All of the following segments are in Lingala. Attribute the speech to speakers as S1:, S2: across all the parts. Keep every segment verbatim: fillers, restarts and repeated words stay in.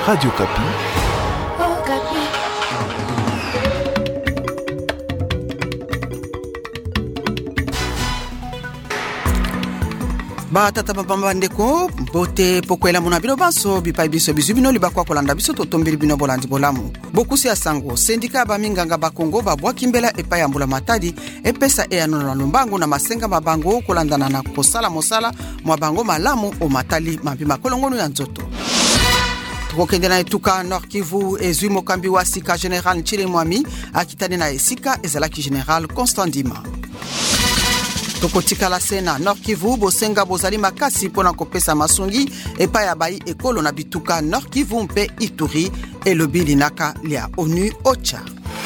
S1: Radio Kapi.
S2: Oh, Kapi.
S3: Ba tata pamba ndeko bote pokwela mona bino baso bipai biso bizubino libakwa kolanda biso totombeli bino bolandi bolamu bokusi ya sango sendika ba minganga ba Kongo ba bwakimbela epa ya mbula matadi epesa e anono lombango na masenga mabango kolandana na kosala mosala mwa bango malamu o matali mabima kolongono ya nzoto. Tukokende na etuka Nord Kivu ezui mokambi wa sika General Nchile Mwami akitani na esika ezalaki General Constant Dima. Tokotika la sena Nord Kivu bosenga bozali makasi pona kopesa masungi epa ya bai ekolo na bituka Nord Kivu mpe Ituri elobi linaka lia ONU OCHA.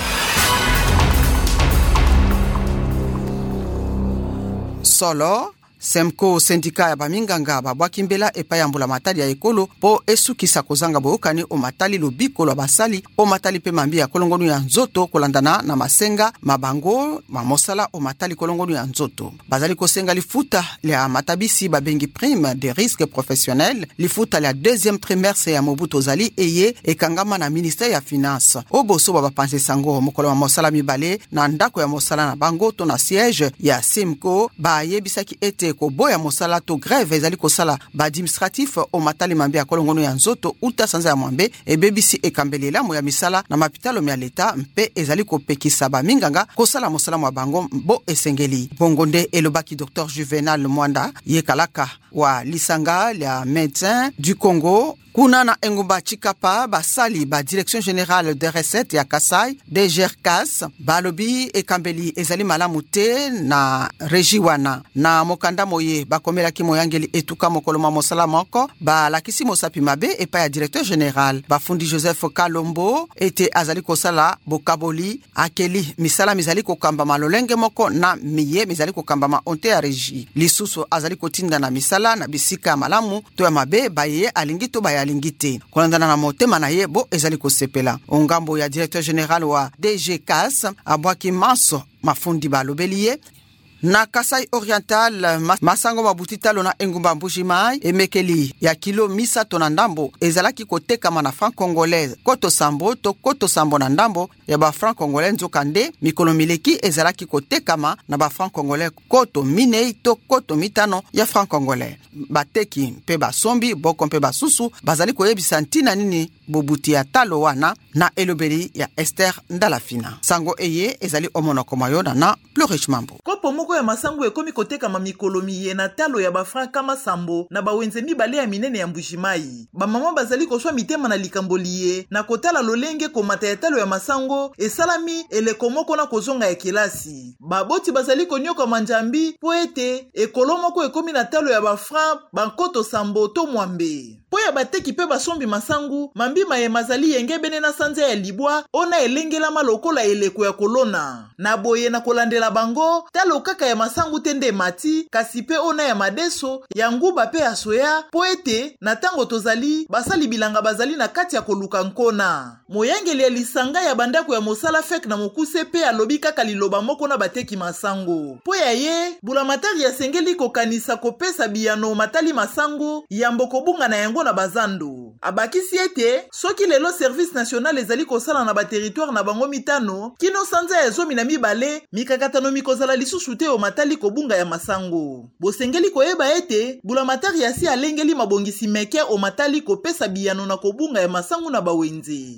S3: Solo Semko sendika ya baminganga babwakimbela epa ya mbula matali ya ekolo po esukisa kozanga boyokani o matali lobiko lwa basali o matali pe mambi ya kolongonu ya nzoto kolandana na masenga mabango mamosala o matali kolongonu ya nzoto. Bazali kosenga lifuta lia matabisi babengi prime de risque professionnel lifuta lia deuxième trimestre ya Mobutu zali eye ekangama na ministère ya finance. Oboso babapanse sango mokolo wa mosala mibale na ndako ya mosala na bango to na siège ya Semko ba yebisaki ete ko boya mosala to grève ezali kosala ba administratif o matali mambe ya kolongono ya nzoto uta sanza ya mwambe e bebisi ekambelela mo ya misala na mapitalo ya leta mpe ezali kopekisa ba minganga kosala mosala mwa bango bo esengeli. Bongonde elobaki Docteur Juvenal Mwanda yekalaka wa lisanga ya médecin du Congo kuna na engumba chikapa basali ba direction générale des recettes ya Kasai D G R C A S balobi ekambeli ezali malamu te na regi wana na mokanda moye bakomela ki moyangeli etuka mokoloma mosala moko ba lakisi mosapi mabe epa ya directeur général bafundi Joseph Kalombo ete azali kosala bokaboli akeli misala mizali kokamba malolenge moko na miye mizali kokamba ma onte ya regi lisusu azali kotinda na misala na bisika malamu to ya mabe baye alingi to baya alingite kolandana na motema na ye bo ezali kosepela ongambo ya directeur général wa D G C A S abwaki maso mafundi balobeliye na Kasai Oriental masango mabutita lona engumba mbushimai emekeli ya kilo misa to na ndambo ezalaki koteka na franc congolais koto sambo to koto sambo na ndambo ya ba franc congolais nzokande mikolo mileki ezalaki kotekama na ba franc congolais koto minei to koto mitano ya franc congolais bateki mpe basombi boko mpe basusu bazali koyebisa ntina nini bobuti ya talo wana na elobeli ya Esther Ndalafina sango eye ezali omonoko mayona na Plurish Mambo
S4: kopo moko ya masango ekomi koteka ma mikolo miye na talo ya ba franc kama sambo na ba wenze mibale ya minene ya mbushimai ba mama bazali koswa mitema na likamboliye na kotala lolenge komata ya talo ya masango esalami eleko moko na kozonga ya kelasi baboti bazali konyoka manjambi po ete ekolo moko ekomi na talo ya ba franc bankoto sambo to mwambe po ya bateki pe basombi masangu mambi maye mazali yenge bene na sanza ya libwa ona elengela malokola eleko ya kolona na boye na kolandela bango talo kaka ya masangu tende mati kasi pe ona ya madeso ya nguba pe ya soya po ete na tango tozali basali bilanga bazali na kati ya koluka nkona moyangeli ya lisanga ya bandako ya mosala fek na mokuse pe alobi kaka liloba moko na bateki masango po ya ye bulamatari ya sengeli kokanisa kopesa biyano matali masango ya mbokobunga na yango na bazando abakisi ete soki lelo service national ezali kosala na ba territoire na bango mitano kino sanza ya zomi na mibale mikakatano mikozala lisusu te o matali kobunga ya masango bosengeli koyeba ete bulamatari ya si alengeli mabongisi meke o matali kopesa biyano na kobunga ya masango na bawenze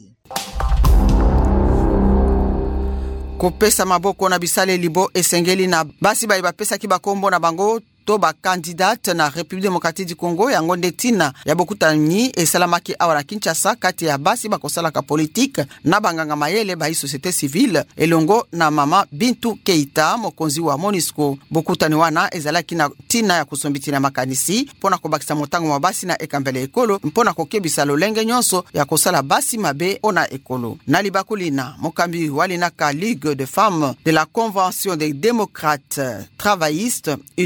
S3: kopesa maboko na bisale libo esengeli na basi bayi bapesa ki bakombo na bango to ba candidate na République démocratique du Congo ya ngonde tina ya bokutani esalamaki awara Kinshasa kati ya basi bakosala ka politique na banganga mayele ba société civile elongo na mama Bintu Keita mokonzi wa Monisco bokutani wana ezalaki na tina ya kusombitina makanisi pona kobakisa motango wa basi na ekambele ekolo mpona kokebisa lolenge nyonso ya kosala basi mabe ona ekolo na libakulina mokambi walina ka Ligue de femmes de la Convention des démocrates travaillistes unifiés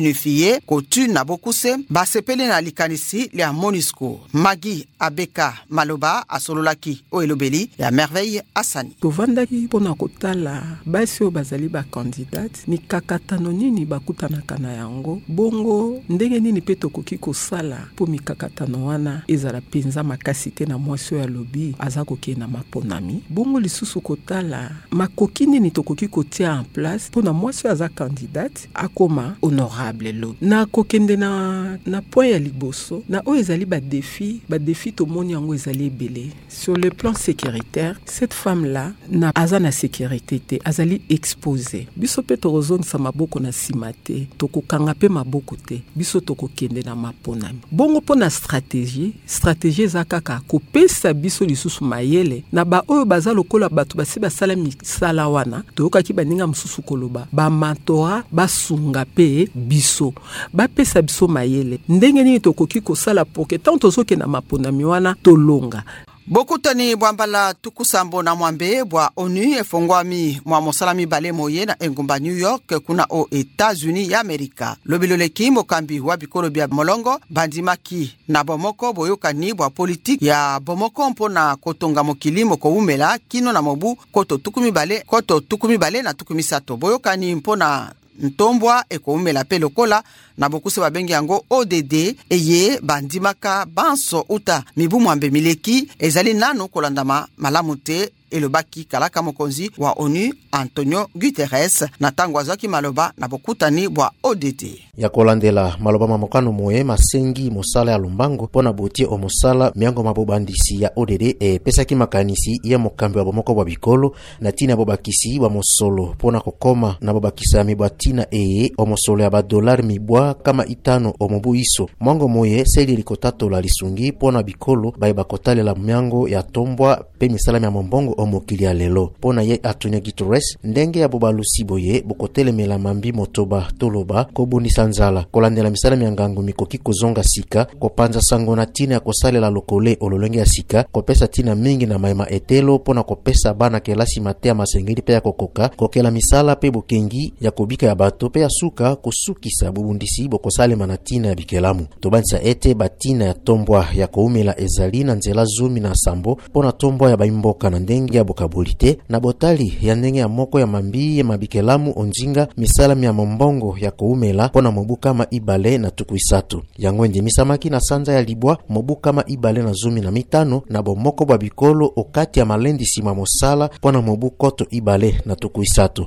S3: ye kotu na bokuse basepeli na likanisi lia MONUSCO. Magi Abeka Maloba asololaki o elobeli ya Merveille Asani.
S1: Tovandaki pona kotala basi o bazali ba candidate ni kakatano nini bakutanaka na yango bongo ndenge nini pe tokoki kosala po mikakatano wana ezala penza makasi te na mwasi ya lobi aza kokende na maponami bongo lisusu kotala makoki nini tokoki kotia en place pona mwasi aza candidate akoma honorable lo na kokende na na point ya liboso na o ezali ba défi ba défi to moni yango ezali ebele sur le plan sécuritaire. Cette femme là na aza na sécurité te azali exposé biso pe tozongisa maboko na simate tokokanga pe maboko te biso tokokende na maponami bongo pona stratégie stratégie eza kaka kopesa biso lisusu mayele na ba oyo baza lokola bato basi basala misala wana toyokaki baninga mosusu koloba bamantora basunga pe biso bapesa biso mayele ndenge nini tokoki kosala poke tant tozoke na maponami wana tolonga.
S3: Bokutani bwambala tukusambo na mwambe bwa ONU efongwami mwa mosalami bale moye na engumba New York kuna o Etats-Unis ya Amerika. Lobiloleki mokambi wa bikolo bia molongo bandimaki na bomoko boyokani bwa politique ya bomoko mpona kotonga mokili moko umela kino na mobu koto tukumi bale koto tukumi bale na tukumi sato boyokani mpona ntombwa eko umela pe lokola na bokuse babengi yango O D D eye bandimaka banso uta mibu mwambe mileki ezali nano kolandama malamu te elobaki kalaka mokonzi wa ONU Antonio Guterres na tango azaki maloba na bokutani bwa O D D
S5: ya kolandela maloba mamokano moye masengi mosala ya lumbango pona botie o mosala miango mabobandisi ya O D D e pesaki makanisi ya mokambi wa bomoko bwa bikolo na tina bobakisi wa mosolo pona kokoma na bobakisa mibwatina e o mosolo ya ba dollar mibwa kama itano o mobu iso mwango moye seli likotato la lisungi pona bikolo bae bakotale la miango ya tombwa pe misala ya mombongo o mokili ya lelo pona ye Antonio Guterres ndenge ya bobalusi boye bokotele mela mambi motoba toloba kobundisa nzala kolandela misala miangangu mikoki kozonga sika kopanza sango na tina ya kosalela lokole ololenge ya sika kopesa tina mingi na maima etelo pona kopesa bana kelasi matea masengeli pe ya kokoka kokela misala pe bokengi ya kobika ya bato pe ya suka kosukisa bubundisi bokosalema na tina ya bikelamu tobanisa ete batina ya tombwa ya koumela ezali na nzela zumi na sambo pona tombwa ya baimboka na ndenge ya bokabolite na botali ya ndenge ya moko ya mambi ya mabikelamu onjinga misala ya mombongo ya koumela pona mobu kama ibale na tukuisatu yango ndi misamaki na sanza ya libwa mobu kama ibale na zumi na mitano na bomoko bwa bikolo okati ya malendi sima mosala pona mobu koto ibale na tukuisatu.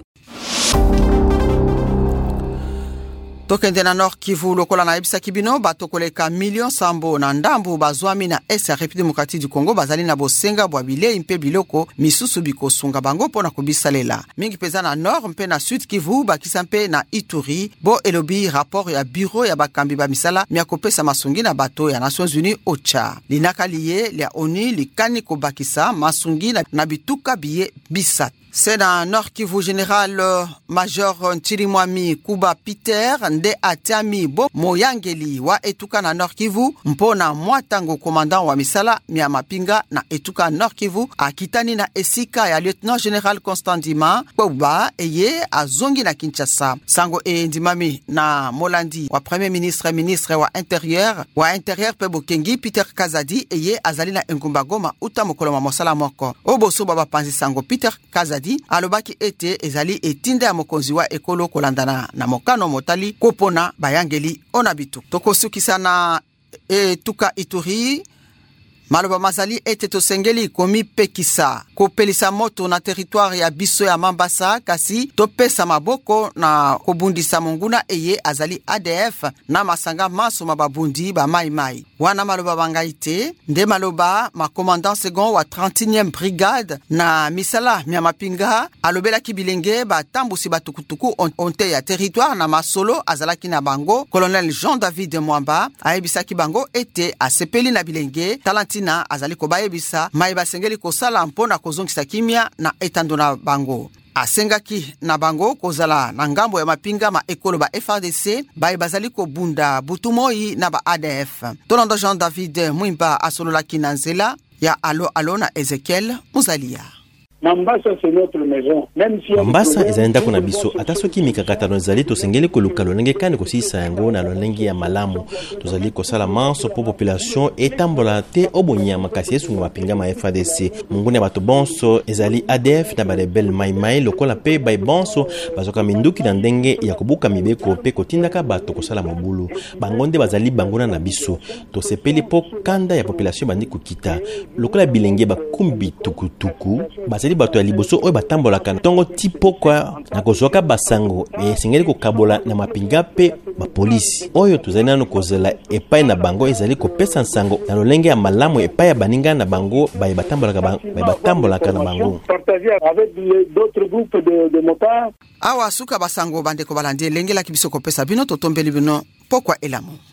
S3: Tokende na Nord Kivu lokola na ebisa kibino batokoleka million sambo na ndambu bazwami na Est République démocratique du Congo bazali na bosenga bwa bile impe biloko misusu bikosunga bango pona kubisalela mingi peza na Nord mpe na Sud Kivu bakisa mpe na Ituri bo elobi rapport ya bureau ya bakambi ba misala miakopesa masungi na bato ya Nations Unies OCHA linaka liye lia ONU likani kobakisa masungi na, na bituka biye bisat. C'est dans Nord Kivu général euh, Major Ntirimwami Kuba Peter nde atiami bo moyangeli wa etuka na Nord Kivu mpona mwatango commandant wa misala mia mapinga na etuka Nord Kivu akitani na esika ya lieutenant général Constant Ndima Kuba eye azongi na Kinshasa sango e ndimami na molandi wa premier ministre ministre wa intérieur wa intérieur pe bokengi Peter Kazadi eye azali na engumba Goma uta mokolo ma mosala moko oboso baba panzi sango Peter Kazadi alobaki ete ezali etinde ya mokonzi wa ekolo kolandana na mokano motali kopona bayangeli onabitu tokosukisa na etuka Ituri maloba mazali ete tosengeli komi pekisa kopelisa moto na territoire ya biso ya Mambasa kasi topesa maboko na kobundisa monguna eye azali A D F na masanga maso mababundi ba mai mai wana maloba bangaite nde maloba ma commandant second wa trente et unième brigade na misala mia mapinga alobela kibilenge ba tambusi batukutuku onte ya territoire na masolo azalaki na bango colonel Jean David Mwamba aebisaki bango ete asepeli na bilenge talanti na azali kobayebisa mai basengeli kosala mpona kozongisa kimia na etando na bango asengaki na bango kozala na ngambo ya mapinga ma ekolo ba F A R D C bai bazali kobunda butumoi na ba A D F Tolanda Jean David Mwimba asololaki na nzela ya alo alo na Ezekiel Muzalia.
S6: Mambasa c'est notre maison. Même si
S7: Mambasa ezali ndako na biso ata soki mikakatano ezali tosengeli koluka lolenge kani kosisa yango na lolenge ya malamu. Tozali kosala manso po population etambola te obonyama kasi esunga mapinga ma F A D C. Munguni ya bato bonso ezali A D F na barebel maimai lokola pe bai bonso bazoka minduki na ndenge ya kobuka mibeko pe kotindaka bato kosala mobulu. Bangonde bazali bangona na biso. Tosepeli po kanda ya population bandi kokita. Lokola bilenge bakumbi tukutuku bazali bato ya liboso oyo batambolaka ntongo tipo kwa na kozoka basango esengeli kokabola na mapinga pe bapolisi oyo tozali nano kozela epai na bango ezali kopesa nsango na lolenge ya malamu epai ya baninga na bango baye batambolaka ba, baye batambolaka na bango
S6: avec d'autres groupes de, de motards.
S3: Awa suka basango bandeko balandi elengelaki biso kopesa bino totombeli bino pokwa elamu.